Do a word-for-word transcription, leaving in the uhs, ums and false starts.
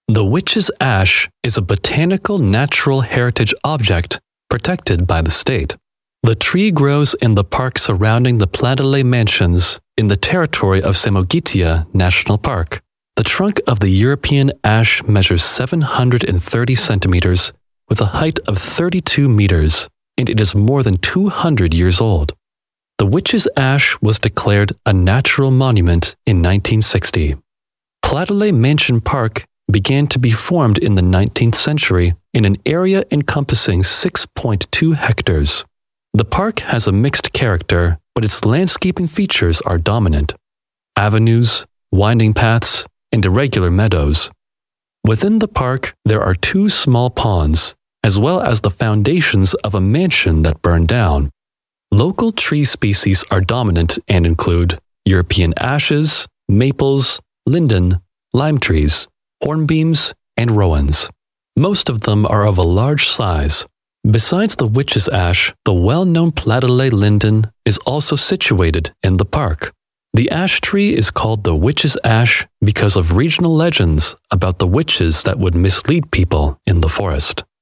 The witch's ash is a botanical natural heritage object protected by the state. The tree grows in the park surrounding the Platelet Mansions in the territory of Samogitia National Park. The trunk of the European ash measures seven hundred thirty centimeters with a height of thirty-two meters, and it is more than two hundred years old. The witch's ash was declared a natural monument in nineteen sixty. Platelet Mansion Park began to be formed in the nineteenth century in an area encompassing six point two hectares. The park has a mixed character, but its landscaping features are dominant: avenues, winding paths, and irregular meadows. Within the park, there are two small ponds, as well as the foundations of a mansion that burned down. Local tree species are dominant and include European ashes, maples, linden, lime trees, hornbeams, and rowans. Most of them are of a large size. Besides the witch's ash, the well-known Platelet linden is also situated in the park. The ash tree is called the witch's ash because of regional legends about the witches that would mislead people in the forest.